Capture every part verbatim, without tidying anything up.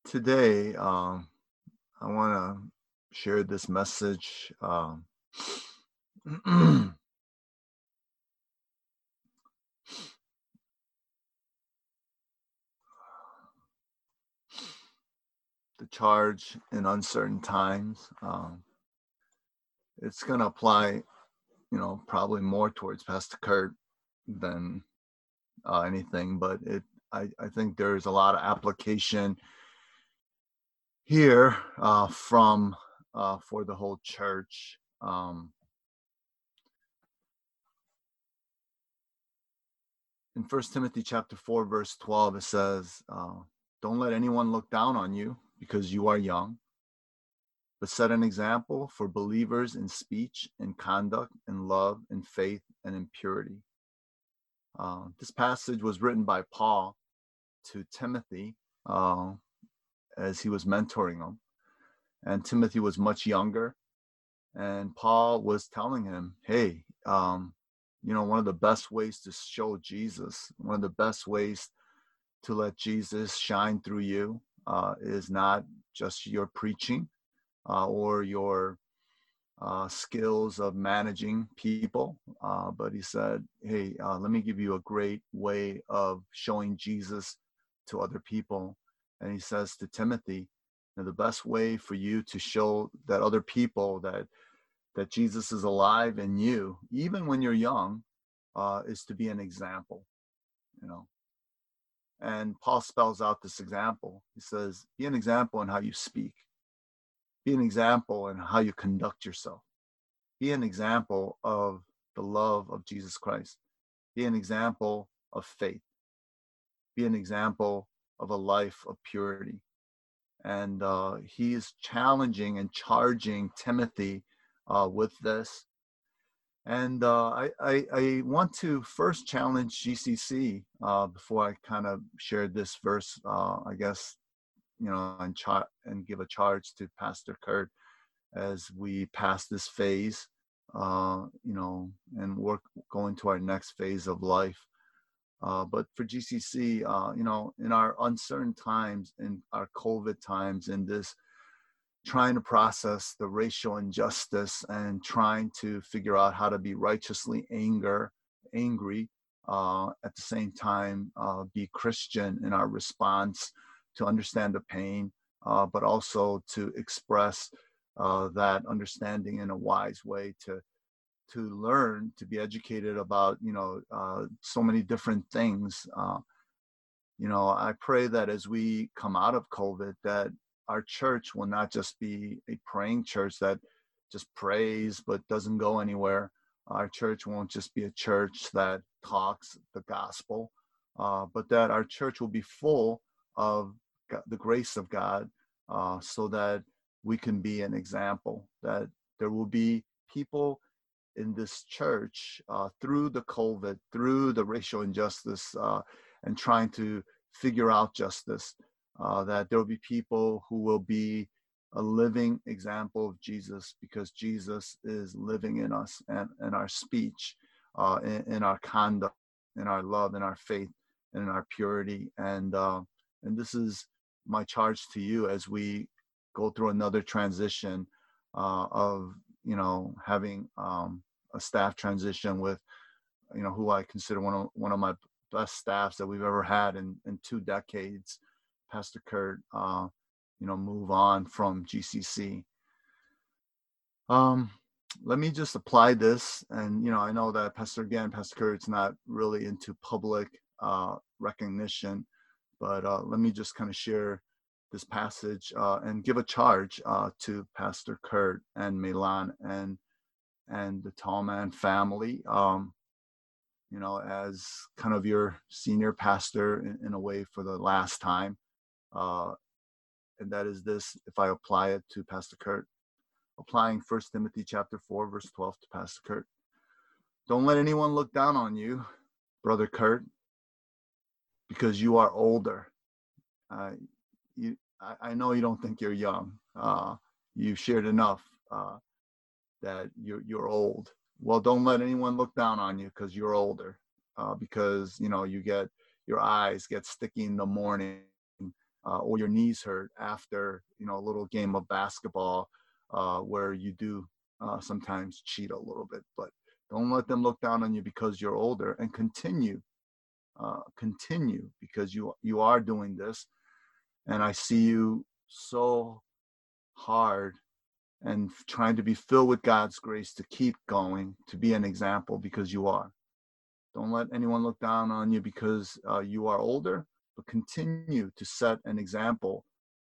Today, um, I want to share this message. Um, the charge in uncertain times. Um, it's going to apply, you know, probably more towards Pastor Kurt than uh, anything, but it. I, I think there's a lot of application here uh, from uh, for the whole church. Um, in First Timothy chapter four, verse twelve, it says, uh, "Don't let anyone look down on you because you are young, but set an example for believers in speech and conduct and love and faith and in purity." Uh, this passage was written by Paul to Timothy uh, as he was mentoring him, and Timothy was much younger. And Paul was telling him, "Hey, um, you know, one of the best ways to show Jesus, one of the best ways to let Jesus shine through you uh, is not just your preaching uh, or your uh, skills of managing people, uh, but he said, hey, uh, let me give you a great way of showing Jesus to other people." And he says to Timothy, the best way for you to show that other people that that Jesus is alive in you, even when you're young, uh, is to be an example, you know. And Paul spells out this example. He says, be an example in how you speak. Be an example in how you conduct yourself. Be an example of the love of Jesus Christ. Be an example of faith. Be an example of a life of purity. And uh, he is challenging and charging Timothy uh, with this. And uh, I, I, I want to first challenge G C C uh, before I kind of share this verse, uh, I guess, you know, and, char- and give a charge to Pastor Kurt as we pass this phase, uh, you know, and work go into our next phase of life. Uh, but for G C C, uh, you know, in our uncertain times, in our COVID times, in this trying to process the racial injustice and trying to figure out how to be righteously anger, angry, uh, at the same time, uh, be Christian in our response to understand the pain, uh, but also to express uh, that understanding in a wise way to to learn to be educated about you know uh, so many different things. Uh, you know, I pray that as we come out of COVID, that our church will not just be a praying church that just prays but doesn't go anywhere. Our church won't just be a church that talks the gospel, uh, but that our church will be full of the grace of God, uh, so that we can be an example, that there will be people in this church uh, through the COVID, through the racial injustice, uh, and trying to figure out justice, uh, that there will be people who will be a living example of Jesus, because Jesus is living in us and in our speech, uh, in, in our conduct, in our love, in our faith, and in our purity. And uh, and this is my charge to you as we go through another transition uh, of you know having um, a staff transition with you know who I consider one of one of my best staffs that we've ever had in in two decades, Pastor Kurt. Uh, you know, move on from G C C. Um, Let me just apply this, and you know, I know that Pastor again, Pastor Kurt's not really into public uh, recognition, but uh, let me just kind of share this passage uh, and give a charge uh, to Pastor Kurt and Milan and and the Tallman family. Um, you know, as kind of your senior pastor in, in a way for the last time, uh, and that is this: if I apply it to Pastor Kurt, applying First Timothy chapter four, verse twelve to Pastor Kurt. Don't let anyone look down on you, Brother Kurt, because you are older. Uh, you, I, I know you don't think you're young. Uh, you've shared enough uh, that you're, you're old. Well, don't let anyone look down on you because you're older. Uh, because you know you get your eyes get sticky in the morning uh, or your knees hurt after, you know, a little game of basketball uh, where you do uh, sometimes cheat a little bit. But don't let them look down on you because you're older, and continue, uh, continue because you you are doing this. And I see you so hard and trying to be filled with God's grace to keep going, to be an example, because you are. Don't let anyone look down on you because uh, you are older, but continue to set an example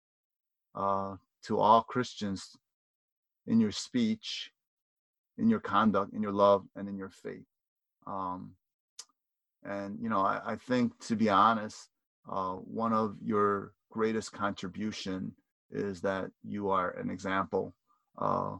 uh, to all Christians in your speech, in your conduct, in your love, and in your faith. Um, and, you know, I, I think, to be honest, uh, one of your greatest contribution is that you are an example uh,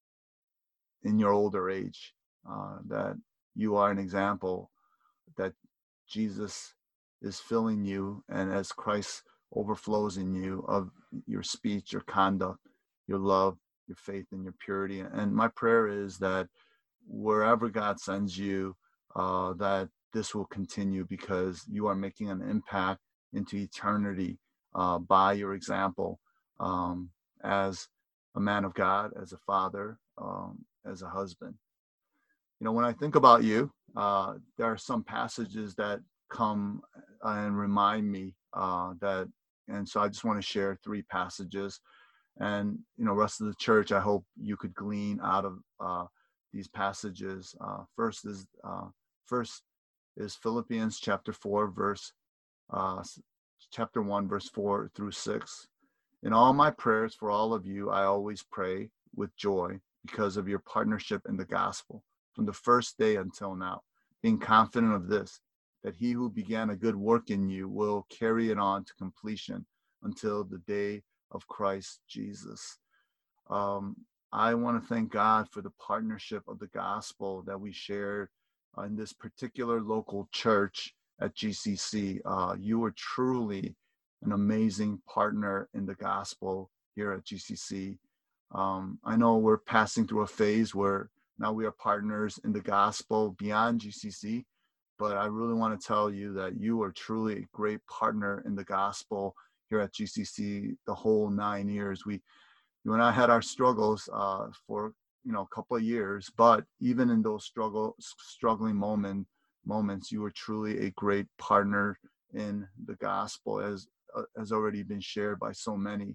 in your older age, uh, that you are an example that Jesus is filling you, and as Christ overflows in you, of your speech, your conduct, your love, your faith, and your purity. And my prayer is that wherever God sends you, uh, that this will continue, because you are making an impact into eternity uh, by your example, um, as a man of God, as a father, um, as a husband. You know, when I think about you, uh, there are some passages that come and remind me uh, that, and so I just want to share three passages. And, you know, rest of the church, I hope you could glean out of uh, these passages. Uh, first is uh, first is Philippians chapter four, verse uh, chapter one, verse four through six. In all my prayers for all of you, I always pray with joy because of your partnership in the gospel from the first day until now, being confident of this, that he who began a good work in you will carry it on to completion until the day of Christ Jesus. Um, I want to thank God for the partnership of the gospel that we shared uh, in this particular local church at G C C. Uh, you are truly an amazing partner in the gospel here at G C C. Um, I know we're passing through a phase where now we are partners in the gospel beyond G C C, but I really want to tell you that you are truly a great partner in the gospel here at G C C the whole nine years. We, you and I had our struggles uh, for, you know, a couple of years, but even in those struggle, struggling moment, moments, you were truly a great partner in the gospel, as uh, has already been shared by so many.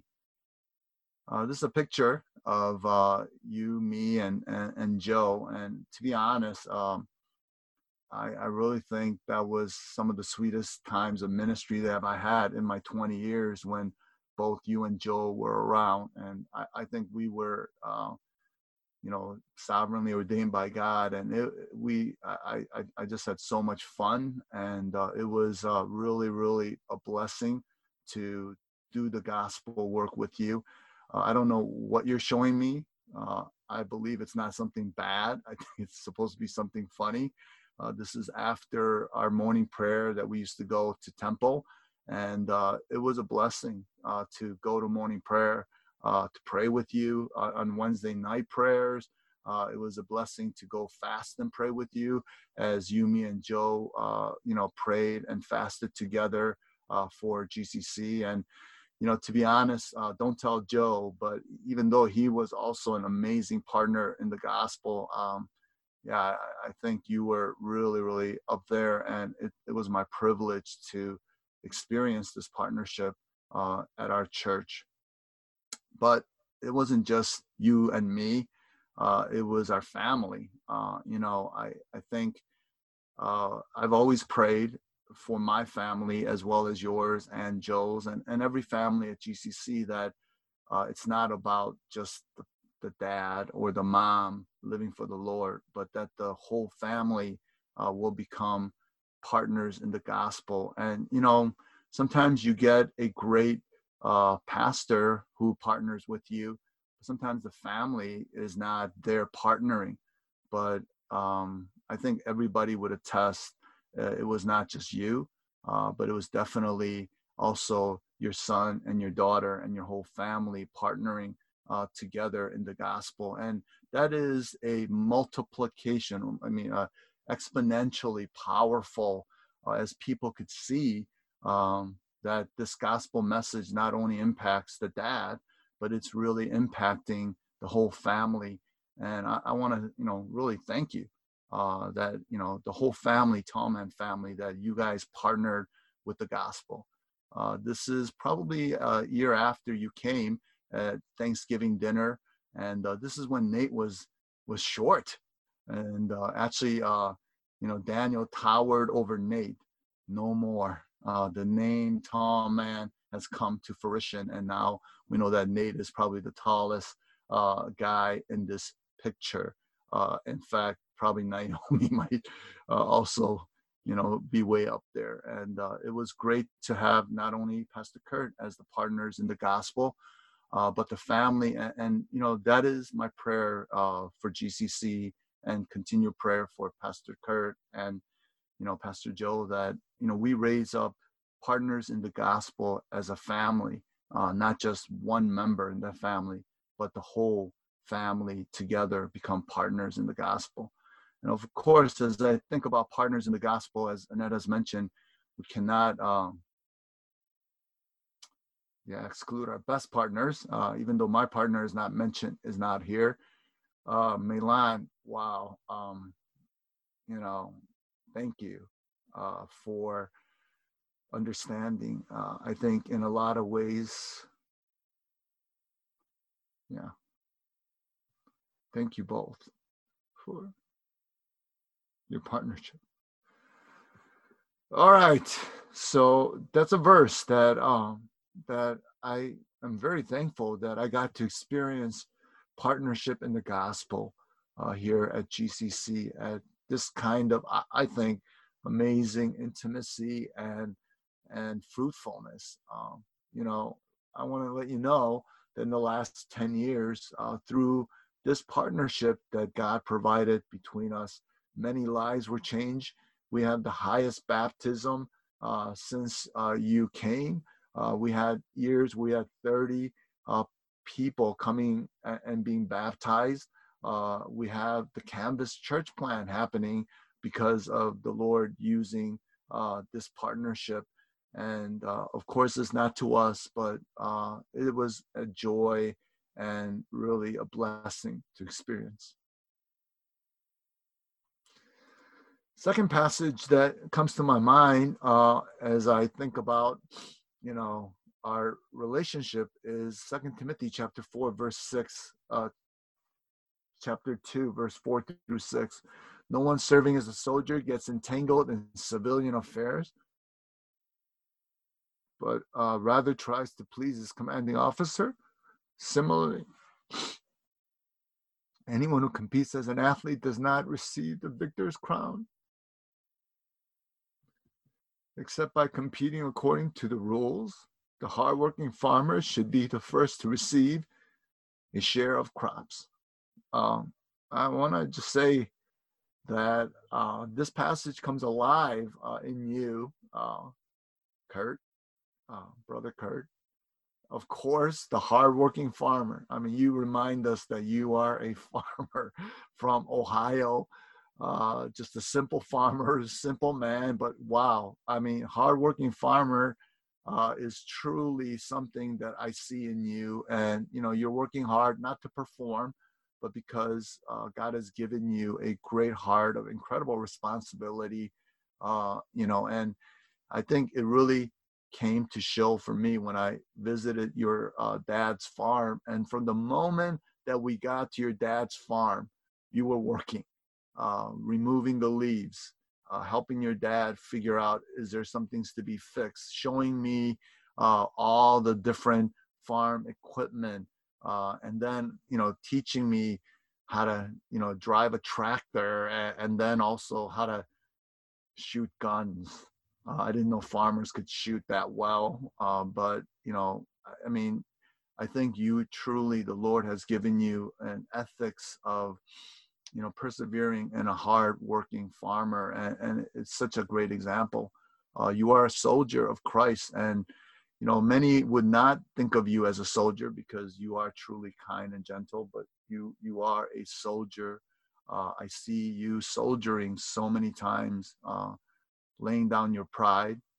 Uh, this is a picture of uh, you, me, and, and and Joe. And to be honest, um, I, I really think that was some of the sweetest times of ministry that I had in my twenty years, when both you and Joe were around. And I, I think we were, uh, you know, sovereignly ordained by God. And it, we, I, I, I just had so much fun. And uh, it was uh, really, really a blessing to do the gospel work with you. Uh, I don't know what you're showing me. Uh, I believe it's not something bad. I think it's supposed to be something funny. Uh, this is after our morning prayer that we used to go to Temple. And uh, it was a blessing uh, to go to morning prayer, uh, to pray with you uh, on Wednesday night prayers. Uh, it was a blessing to go fast and pray with you as you, me, and Joe, uh, you know, prayed and fasted together uh, for G C C. And you know, to be honest, uh, don't tell Joe, but even though he was also an amazing partner in the gospel, um, yeah, I, I think you were really, really up there. And it, it was my privilege to experience this partnership uh, at our church. But it wasn't just you and me. Uh, it was our family. Uh, you know, I, I think uh, I've always prayed for my family as well as yours and Joe's and, and every family at G C C, that uh, it's not about just the, the dad or the mom living for the Lord, but that the whole family uh, will become partners in the gospel. And, you know, sometimes you get a great uh, pastor who partners with you. Sometimes the family is not there partnering, but um, I think everybody would attest uh, it was not just you, uh, but it was definitely also your son and your daughter and your whole family partnering uh, together in the gospel. And that is a multiplication, I mean, uh, exponentially powerful, uh, as people could see. Um, that this gospel message not only impacts the dad, but it's really impacting the whole family. And I, I want to, you know, really thank you uh, that, you know, the whole family, Tallman family, that you guys partnered with the gospel. Uh, this is probably a year after you came at Thanksgiving dinner. And uh, this is when Nate was was short. And uh, actually, uh, you know, Daniel towered over Nate. No more. Uh, the name Tallman has come to fruition. And now we know that Nate is probably the tallest uh, guy in this picture. Uh, in fact, probably Naomi might uh, also, you know, be way up there. And uh, it was great to have not only Pastor Kurt as the partners in the gospel, uh, but the family. And, and, you know, that is my prayer uh, for G C C, and continued prayer for Pastor Kurt and, you know, Pastor Joe, that, you know, we raise up partners in the gospel as a family, uh, not just one member in the family, but the whole family together become partners in the gospel. And of course, as I think about partners in the gospel, as Annette has mentioned, we cannot um, yeah, exclude our best partners, uh, even though my partner is not mentioned, is not here. Uh, Milan, wow, um, you know, thank you uh, for understanding. Uh, I think in a lot of ways, yeah, thank you both for your partnership. All right, so that's a verse that um, that I am very thankful that I got to experience partnership in the gospel uh, here at G C C, at this kind of, I think, amazing intimacy and and fruitfulness. Um, you know, I want to let you know that in the last ten years, uh, through this partnership that God provided between us, many lives were changed. We have the highest baptism uh, since uh, you came. Uh, we had years, we had thirty uh, people coming and being baptized. Uh, we have the Canvas Church Plan happening because of the Lord using uh, this partnership. And uh, of course, it's not to us, but uh, it was a joy and really a blessing to experience. Second passage that comes to my mind uh, as I think about, you know, our relationship is Second Timothy chapter four, verse six, uh, chapter two, verse four through six. No one serving as a soldier gets entangled in civilian affairs, but uh, rather tries to please his commanding officer. Similarly, anyone who competes as an athlete does not receive the victor's crown, except by competing according to the rules. The hardworking farmer should be the first to receive a share of crops. Um, I want to just say that uh, this passage comes alive uh, in you, uh, Kurt, uh, brother Kurt. Of course, the hardworking farmer. I mean, you remind us that you are a farmer from Ohio, uh, just a simple farmer, simple man. But wow, I mean, hardworking farmer uh, is truly something that I see in you. And, you know, you're working hard not to perform, but because uh, God has given you a great heart of incredible responsibility, uh, you know, and I think it really came to show for me when I visited your uh, dad's farm. And from the moment that we got to your dad's farm, you were working, uh, removing the leaves, uh, helping your dad figure out, is there some things to be fixed, showing me uh, all the different farm equipment, uh, and then, you know, teaching me how to, you know, drive a tractor, and, and then also how to shoot guns. Uh, I didn't know farmers could shoot that well, uh, but, you know, I mean, I think you truly, the Lord has given you an ethics of, you know, persevering and a hard-working farmer, and, and it's such a great example. Uh, you are a soldier of Christ, and, you know, many would not think of you as a soldier because you are truly kind and gentle, but you you are a soldier. Uh, I see you soldiering so many times, uh, laying down your pride,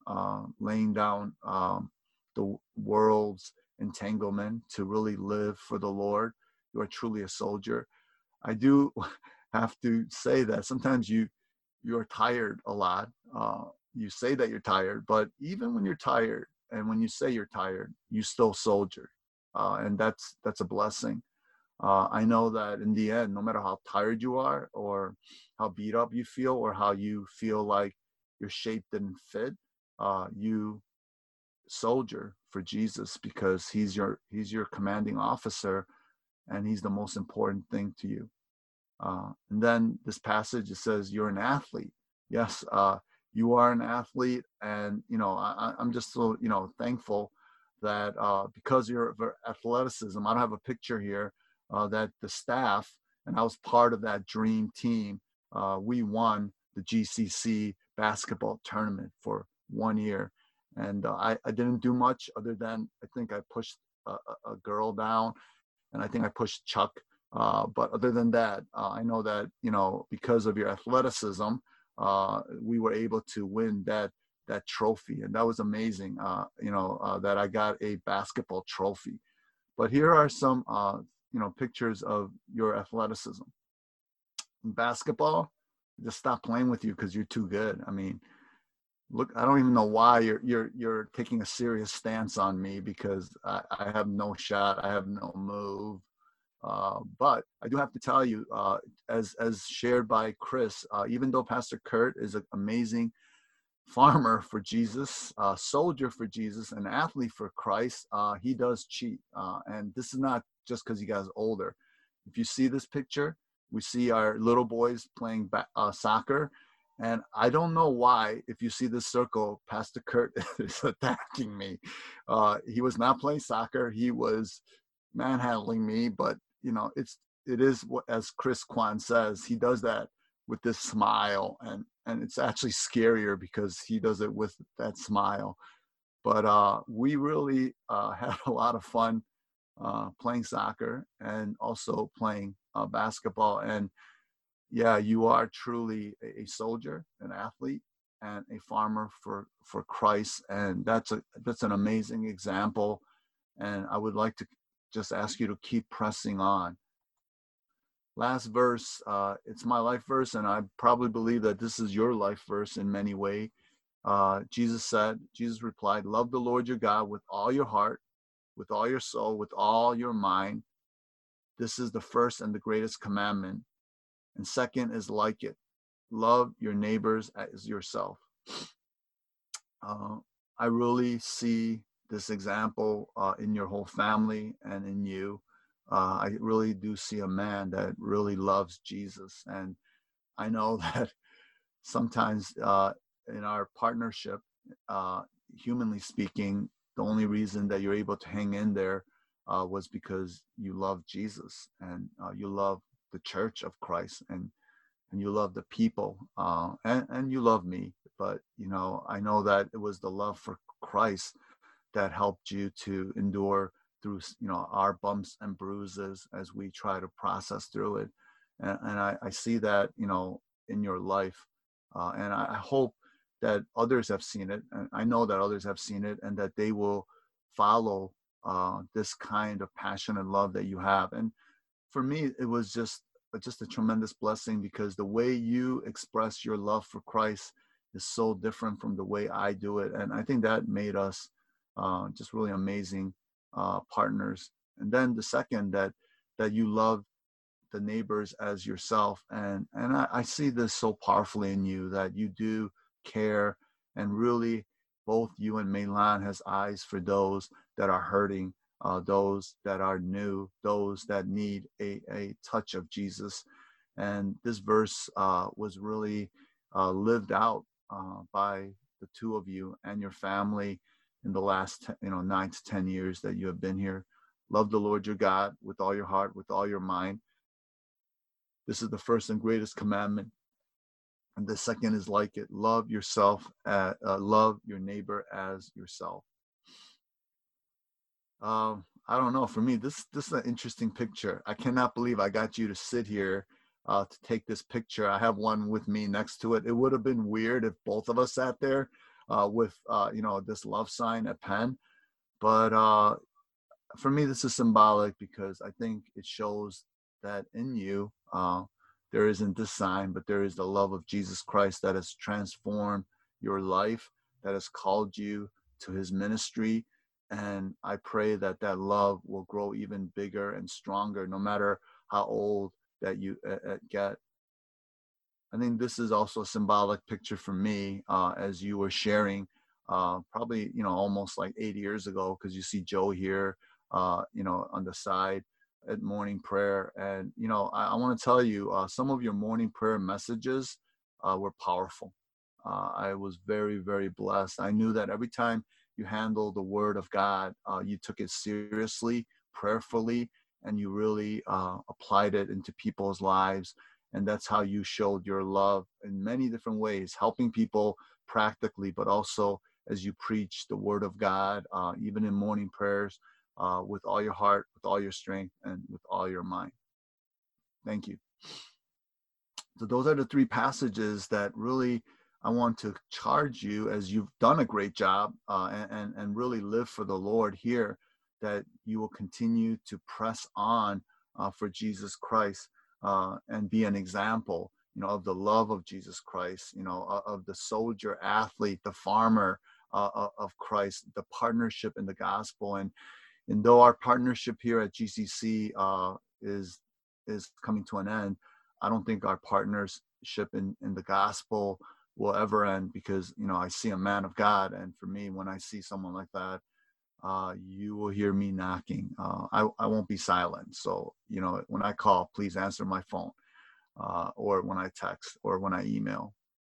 uh, laying down um, the world's entanglement to really live for the Lord. You are truly a soldier. I do have to say that sometimes you you're tired a lot. Uh, you say that you're tired, but even when you're tired and when you say you're tired, you still soldier, uh, and that's that's a blessing. Uh, I know that in the end, no matter how tired you are or how beat up you feel or how you feel like your shape didn't fit, uh, you soldier for Jesus because he's your he's your commanding officer and he's the most important thing to you. Uh, and then this passage, it says you're an athlete. Yes, uh, you are an athlete, and you know I, I'm just so you know thankful that uh, because of your athleticism, I don't have a picture here, uh, that the staff and I was part of that dream team. Uh, we won the G C C basketball tournament for one year, and uh, I, I didn't do much other than I think I pushed a, a girl down, and I think I pushed Chuck. Uh, but other than that, uh, I know that, you know, because of your athleticism, uh, we were able to win that that trophy. And that was amazing, uh, you know, uh, that I got a basketball trophy. But here are some, uh, you know, pictures of your athleticism. In basketball, just stop playing with you because you're too good. I mean, look, I don't even know why you're you're you're taking a serious stance on me because I, I have no shot. I have no move. Uh, but I do have to tell you, uh, as as shared by Chris, uh, even though Pastor Kurt is an amazing farmer for Jesus, uh, soldier for Jesus, an athlete for Christ, uh, he does cheat. Uh, and this is not just because he got older. If you see this picture, we see our little boys playing ba- uh, soccer. And I don't know why, if you see this circle, Pastor Kurt is attacking me. Uh, he was not playing soccer. He was manhandling me, but you know, it's it is what, as Chris Kwan says, he does that with this smile, and and it's actually scarier because he does it with that smile. But uh, we really uh, had a lot of fun uh, playing soccer and also playing uh, basketball. And yeah, you are truly a, a soldier, an athlete, and a farmer for for Christ, and that's a that's an amazing example. And I would like to just ask you to keep pressing on. Last verse, uh, it's my life verse, and I probably believe that this is your life verse in many ways. Uh, Jesus said, Jesus replied, love the Lord your God with all your heart, with all your soul, with all your mind. This is the first and the greatest commandment. And second is like it. Love your neighbors as yourself. Uh, I really see this example uh, in your whole family and in you. Uh, I really do see a man that really loves Jesus. And I know that sometimes uh, in our partnership, uh, humanly speaking, the only reason that you're able to hang in there uh, was because you love Jesus and uh, you love the church of Christ and and you love the people uh, and, and you love me. But, you know, I know that it was the love for Christ that helped you to endure through, you know, our bumps and bruises as we try to process through it. And, and I, I see that, you know, in your life. Uh, and I, I hope that others have seen it. And I know that others have seen it and that they will follow uh, this kind of passion and love that you have. And for me, it was just just a tremendous blessing because the way you express your love for Christ is so different from the way I do it. And I think that made us uh, just really amazing uh, partners. And then the second, that that you love the neighbors as yourself. And, and I, I see this so powerfully in you that you do care, and really both you and Meilhan has eyes for those that are hurting, uh, those that are new, those that need a, a touch of Jesus. And this verse uh, was really uh, lived out uh, by the two of you and your family in the last ten, you know, nine to ten years that you have been here. Love the Lord your God with all your heart, with all your mind. This is the first and greatest commandment. And the second is like it. Love yourself, uh, uh, love your neighbor as yourself. Um, I don't know. For me, this this is an interesting picture. I cannot believe I got you to sit here uh, to take this picture. I have one with me next to it. It would have been weird if both of us sat there. uh, with, uh, you know, this love sign at Penn. But uh, for me, this is symbolic because I think it shows that in you, uh, there isn't this sign, but there is the love of Jesus Christ that has transformed your life, that has called you to his ministry. And I pray that that love will grow even bigger and stronger, no matter how old that you uh, get. I think this is also a symbolic picture for me, uh, as you were sharing, uh, probably, you know, almost like eight years ago, because you see Joe here, uh, you know, on the side at morning prayer. And, you know, I, I want to tell you, uh, some of your morning prayer messages uh, were powerful. Uh, I was very, very blessed. I knew that every time you handled the word of God, uh, you took it seriously, prayerfully, and you really uh, applied it into people's lives. And that's how you showed your love in many different ways, helping people practically, but also as you preach the word of God, uh, even in morning prayers, uh, with all your heart, with all your strength, and with all your mind. Thank you. So those are the three passages that really I want to charge you, as you've done a great job uh, and, and, and really live for the Lord here, that you will continue to press on uh, for Jesus Christ. Uh, and be an example, you know, of the love of Jesus Christ, you know, of, of the soldier, athlete, the farmer uh, of Christ, the partnership in the gospel. And and though our partnership here at G C C uh, is is coming to an end, I don't think our partnership in, in the gospel will ever end, because, you know, I see a man of God. And for me, when I see someone like that, uh, you will hear me knocking. Uh, I, I won't be silent. So, you know, when I call, please answer my phone, uh, or when I text, or when I email.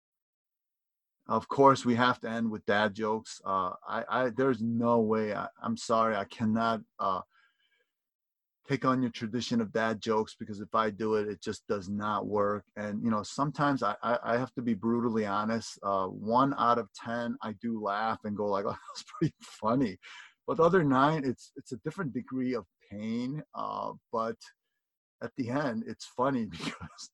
Of course, we have to end with dad jokes. Uh, I, I, there's no way. I, I'm sorry. I cannot uh, take on your tradition of dad jokes, because if I do it, it just does not work. And, you know, sometimes I, I, I have to be brutally honest. Uh, one out of ten, I do laugh and go like, oh, that's pretty funny. But the other nine, it's it's a different degree of pain. Uh, but at the end, it's funny because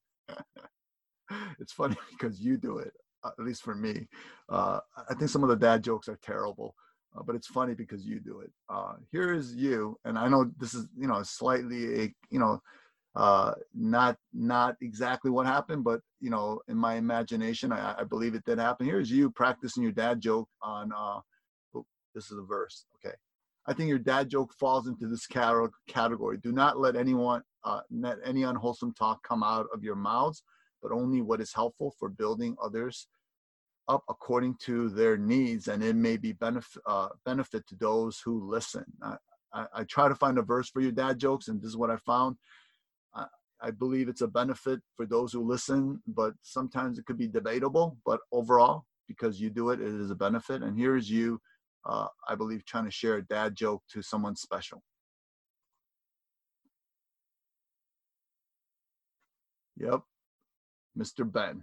it's funny because you do it. Uh, at least for me, uh, I think some of the dad jokes are terrible, uh, but it's funny because you do it. Uh, here is you, and I know this is, you know, slightly a, you know, uh, not not exactly what happened, but, you know, in my imagination, I, I believe it did happen. Here's you practicing your dad joke on. Uh, oh, this is a verse. Okay, I think your dad joke falls into this category. Do not let anyone, uh, let any unwholesome talk come out of your mouths, but only what is helpful for building others up according to their needs, and it may be benefit uh, benefit to those who listen. I, I, I try to find a verse for your dad jokes, and this is what I found. I, I believe it's a benefit for those who listen, but sometimes it could be debatable. But overall, because you do it, it is a benefit. And here is you, uh, I believe, trying to share a dad joke to someone special. Yep, Mister Ben.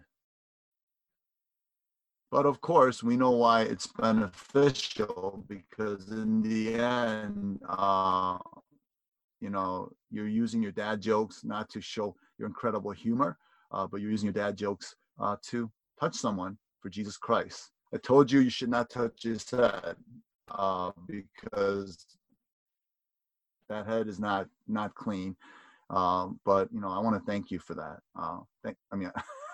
But of course, we know why it's beneficial, because in the end, uh, you know, you're using your dad jokes not to show your incredible humor, uh, but you're using your dad jokes uh, to touch someone for Jesus Christ. I told you you should not touch his head, uh, because that head is not not clean. Um, but, you know, I want to thank you for that. Uh, thank, I mean,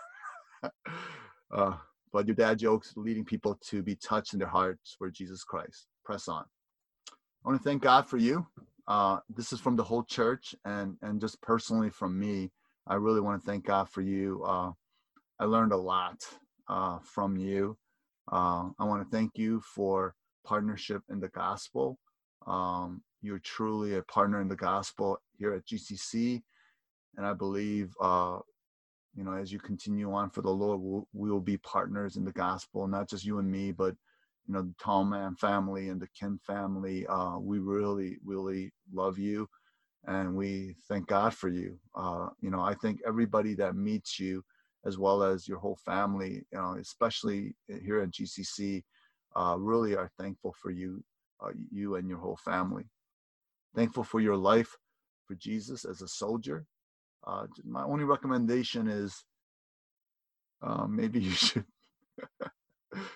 uh, but your dad jokes leading people to be touched in their hearts for Jesus Christ. Press on. I want to thank God for you. Uh, this is from the whole church, and and just personally from me. I really want to thank God for you. Uh, I learned a lot uh, from you. Uh, I want to thank you for partnership in the gospel. Um, you're truly a partner in the gospel here at G C C, and I believe, uh, you know, as you continue on for the Lord, we'll, we will be partners in the gospel, not just you and me, but, you know, the Tallman family and the Kim family. Uh, we really, really love you, and we thank God for you. Uh, you know, I think everybody that meets you, as well as your whole family, you know, especially here at G C C, uh, really are thankful for you, uh, you and your whole family. Thankful for your life for Jesus as a soldier. Uh, my only recommendation is uh, maybe you should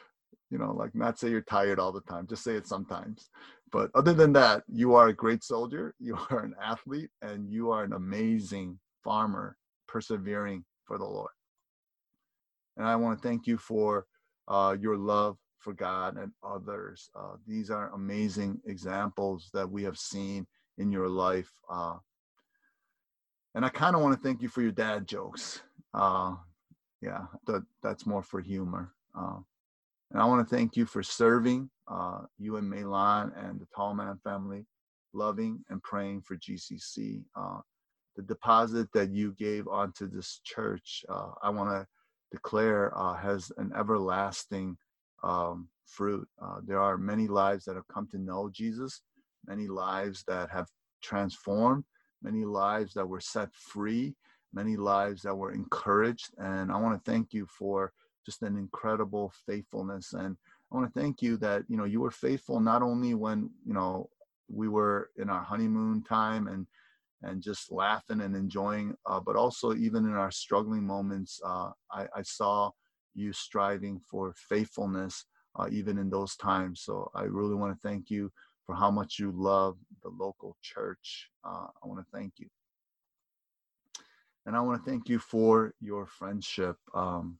You know, like not say you're tired all the time, just say it sometimes. But other than that, you are a great soldier, you are an athlete, and you are an amazing farmer persevering for the Lord. And I want to thank you for uh, your love for God and others. Uh, these are amazing examples that we have seen in your life. Uh, and I kind of want to thank you for your dad jokes. Uh, yeah, that, that's more for humor. Uh, And I want to thank you for serving uh, you and Melan and the Tallman family, loving and praying for G C C. Uh, the deposit that you gave onto this church, uh, I want to declare uh, has an everlasting um, fruit. Uh, there are many lives that have come to know Jesus, many lives that have transformed, many lives that were set free, many lives that were encouraged. And I want to thank you for just an incredible faithfulness. And I want to thank you that, you know, you were faithful not only when, you know, we were in our honeymoon time and and just laughing and enjoying, uh, but also even in our struggling moments, uh, I, I saw you striving for faithfulness, uh, even in those times. So I really want to thank you for how much you love the local church. Uh, I want to thank you. And I want to thank you for your friendship. Um,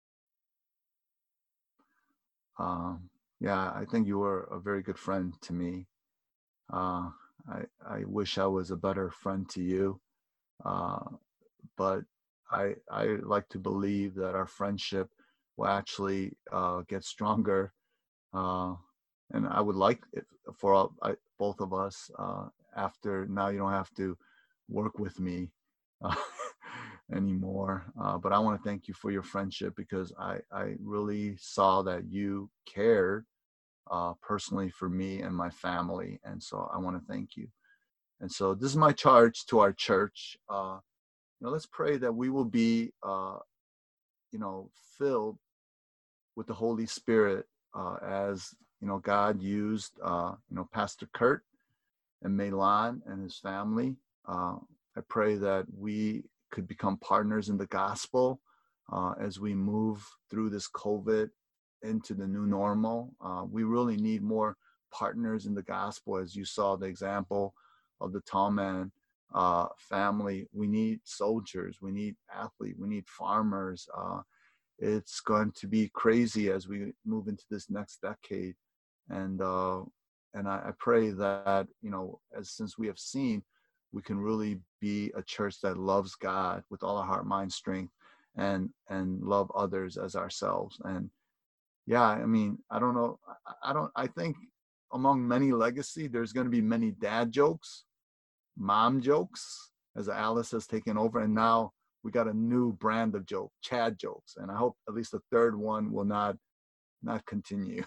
Um, yeah, I think you were a very good friend to me. Uh, I, I wish I was a better friend to you, uh, but I, I like to believe that our friendship will actually uh, get stronger. Uh, and I would like it for all, I, both of us, uh, after now you don't have to work with me uh, anymore. Uh, but I want to thank you for your friendship because I, I really saw that you cared uh, personally for me and my family. And so I want to thank you. And so this is my charge to our church. Uh, you know, let's pray that we will be, uh, you know, filled with the Holy Spirit uh, as, you know, God used, uh, you know, Pastor Kurt and Melan and his family. Uh, I pray that we could become partners in the gospel uh, as we move through this COVID into the new normal. Uh, we really need more partners in the gospel, as you saw the example of the Tallman uh, family. We need soldiers, we need athletes, we need farmers. Uh, it's going to be crazy as we move into this next decade. And uh, and I, I pray that, you know, as since we have seen, we can really be a church that loves God with all our heart, mind, strength, and and love others as ourselves. And yeah, I mean, I don't know. I, I don't. I think among many legacy, there's going to be many dad jokes, mom jokes, as Alice has taken over, and now we got a new brand of joke, Chad jokes. And I hope at least the third one will not not continue.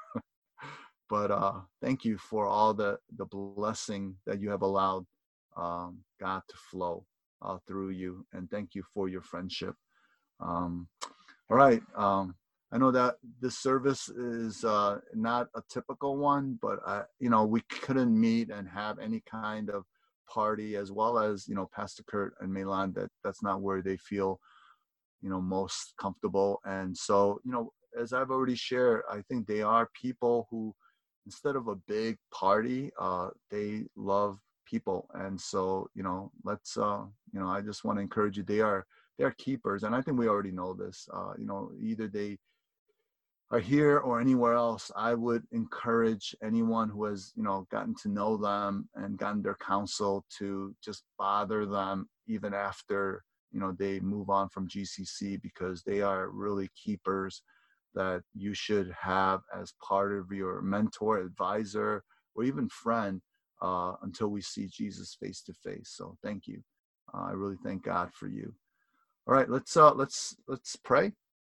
But uh, thank you for all the, the blessing that you have allowed um, God to flow uh, through you. And thank you for your friendship. Um, all right. Um, I know that this service is uh, not a typical one, but, I, you know, we couldn't meet and have any kind of party, as well as, you know, Pastor Kurt and Melan, that that's not where they feel, you know, most comfortable. And so, you know, as I've already shared, I think they are people who, instead of a big party, uh, they love people. And so, you know, let's, uh, you know, I just want to encourage you. They are, they are keepers. And I think we already know this, uh, you know, either they are here or anywhere else. I would encourage anyone who has, you know, gotten to know them and gotten their counsel to just bother them even after, you know, they move on from G C C, because they are really keepers that you should have as part of your mentor, advisor, or even friend uh, until we see Jesus face to face. So thank you. Uh, I really thank God for you. All right, let's uh, let's let's pray.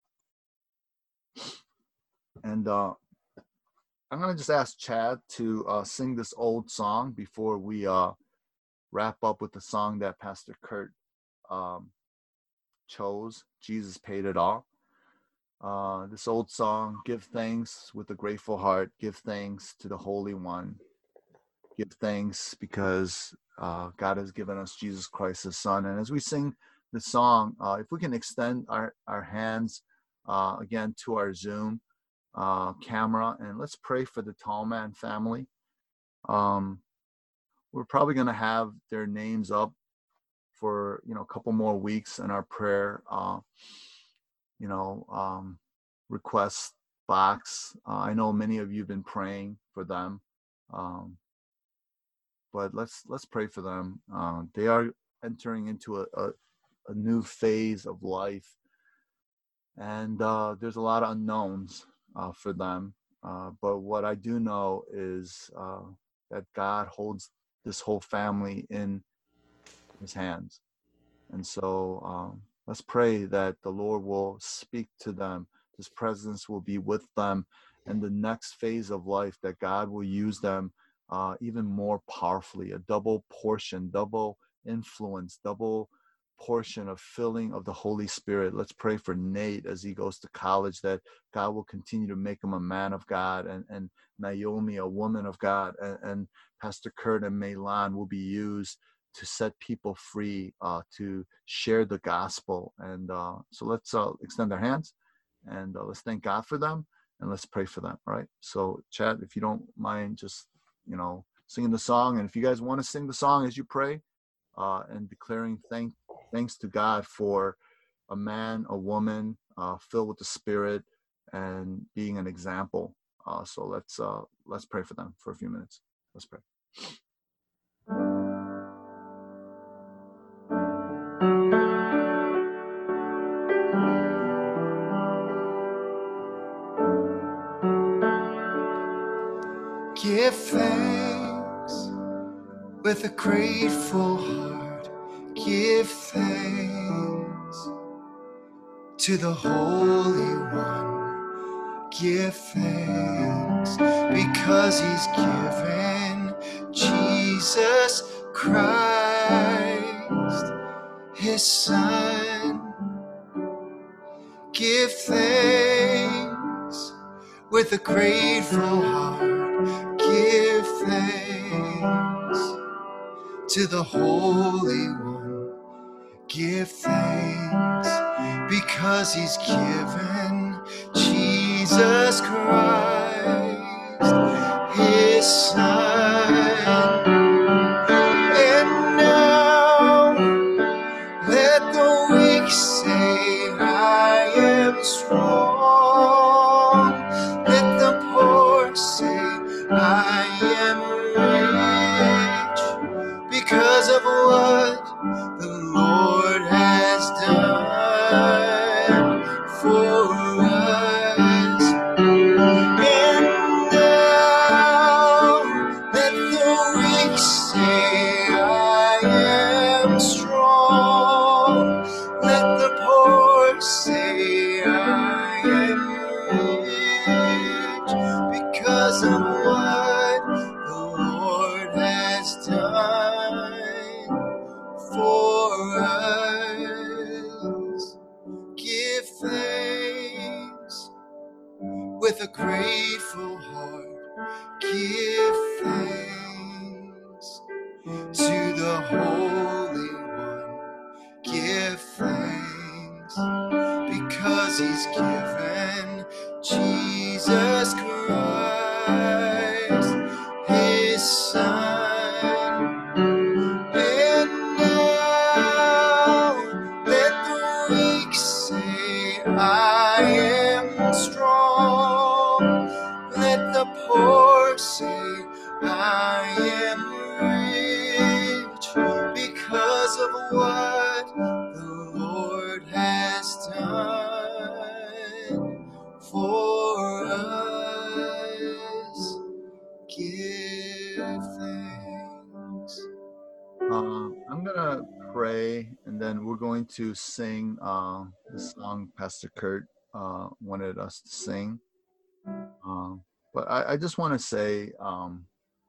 And uh, I'm going to just ask Chad to uh, sing this old song before we uh, wrap up with the song that Pastor Kurt um, chose, Jesus Paid It All. Uh, this old song, give thanks with a grateful heart, give thanks to the Holy One. Give thanks because uh, God has given us Jesus Christ, his Son. And as we sing the song, uh, if we can extend our, our hands uh, again to our Zoom, uh, camera, and let's pray for the Tallman family. Um, we're probably going to have their names up for, you know, a couple more weeks in our prayer, uh, you know, um, request box. Uh, I know many of you have been praying for them, um, but let's let's pray for them. Uh, they are entering into a, a, a new phase of life, and uh, there's a lot of unknowns uh, for them. Uh, but what I do know is uh, that God holds this whole family in His hands. And so um, let's pray that the Lord will speak to them. His presence will be with them in the next phase of life, that God will use them uh, even more powerfully, a double portion, double influence, double portion of filling of the Holy Spirit. Let's pray for Nate as he goes to college, that God will continue to make him a man of God, and, and Naomi a woman of God, and, and Pastor Kurt and Melan will be used to set people free, uh, to share the gospel. And uh, so let's uh, extend our hands, and uh, let's thank God for them, and let's pray for them. All right. So Chad, if you don't mind just, you know, singing the song. And if you guys want to sing the song as you pray, uh, and declaring thank, thanks to God for a man, a woman uh, filled with the Spirit and being an example. Uh, so let's, uh, let's pray for them for a few minutes. Let's pray. Give thanks with a grateful heart. Give thanks to the Holy One. Give thanks because He's given Jesus Christ, His Son. Give thanks with a grateful heart. Give thanks to the Holy One. Give thanks because He's given Jesus Christ, His Son. And now let the weak say, I am strong. Let the poor say, I am rich because of what the Lord has done for us. And now let the weak say, I am strong. Let the poor say, I am rich because of what the Lord has done for us. Give thanks with a grateful heart. Give thanks to the Holy One. Give thanks because He's given Jesus Christ, His Son. And now let the weak say, I am strong. Let the poor say, I am rich because of what the Lord has done for us. Give thanks. Uh, I'm going to pray, and then we're going to sing uh, the song Pastor Kurt uh, wanted us to sing. Um, but I, I just want to say, um,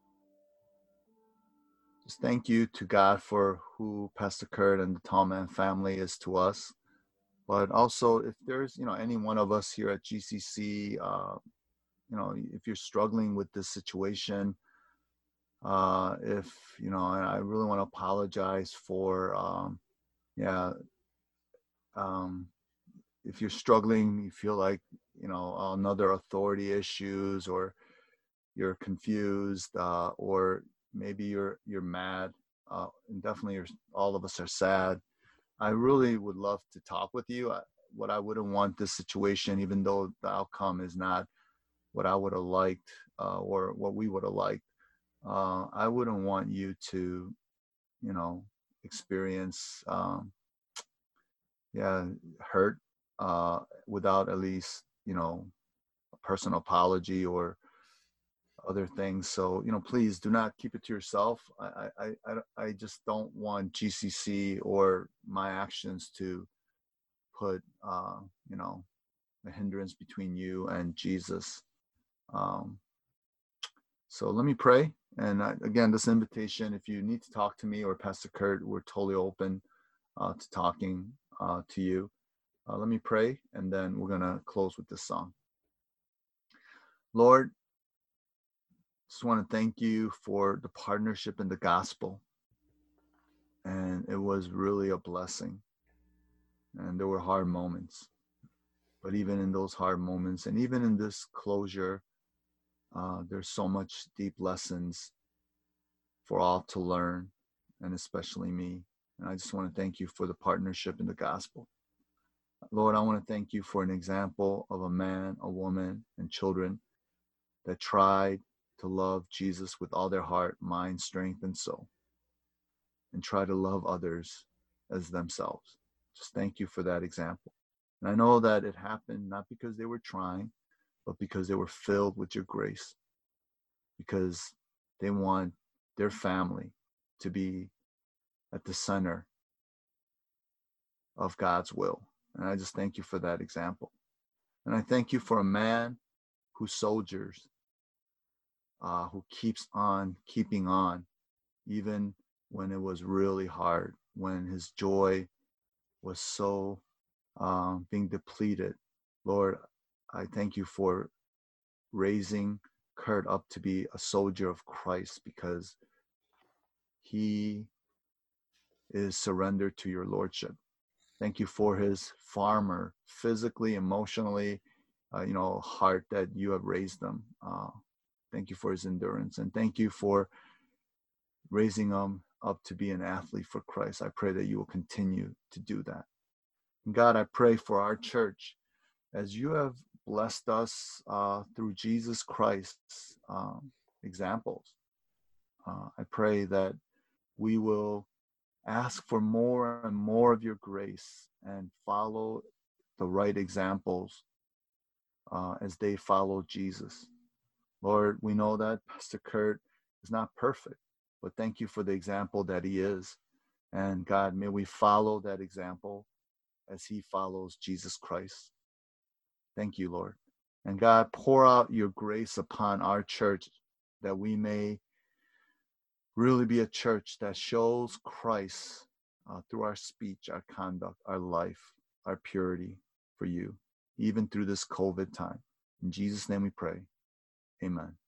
just thank you to God for who Pastor Kurt and the Tallman family is to us. But also, if there's, you know, any one of us here at G C C, uh, you know, if you're struggling with this situation, uh, if, you know, I really want to apologize for, um, yeah, um, if you're struggling, you feel like, you know, another authority issues, or you're confused, uh, or maybe you're you're mad, uh, and definitely you're, all of us are sad. I really would love to talk with you. I, what I wouldn't want this situation, even though the outcome is not what I would have liked, uh, or what we would have liked, uh, I wouldn't want you to, you know, experience, um, yeah, hurt, uh, without at least, you know, a personal apology or other things. So, you know, please do not keep it to yourself. I, I, I, I just don't want G C C or my actions to put, uh, you know, a hindrance between you and Jesus. Um, so let me pray. And I, again, this invitation, if you need to talk to me or Pastor Kurt, we're totally open uh, to talking uh, to you. Uh, let me pray, and then we're going to close with this song. Lord, just want to thank you for the partnership in the gospel. And it was really a blessing. And there were hard moments. But even in those hard moments, and even in this closure, uh, there's so much deep lessons for all to learn, and especially me. And I just want to thank you for the partnership in the gospel. Lord, I want to thank you for an example of a man, a woman, and children that tried to love Jesus with all their heart, mind, strength, and soul, and try to love others as themselves. Just thank you for that example. And I know that it happened not because they were trying, but because they were filled with your grace, because they want their family to be at the center of God's will. And I just thank you for that example. And I thank you for a man who soldiers, uh, who keeps on keeping on, even when it was really hard, when his joy was so um, being depleted. Lord, I thank you for raising Kurt up to be a soldier of Christ, because he is surrendered to your lordship. Thank you for his farmer, physically, emotionally, uh, you know, heart that you have raised them. Uh, thank you for his endurance, and thank you for raising him up to be an athlete for Christ. I pray that you will continue to do that. And God, I pray for our church, as you have blessed us uh, through Jesus Christ's um, examples. Uh, I pray that we will ask for more and more of your grace and follow the right examples uh, as they follow Jesus. Lord, we know that Pastor Kurt is not perfect, but thank you for the example that he is. And God, may we follow that example as he follows Jesus Christ. Thank you, Lord. And God, pour out your grace upon our church, that we may really be a church that shows Christ uh, through our speech, our conduct, our life, our purity for you, even through this COVID time. In Jesus' name we pray. Amen.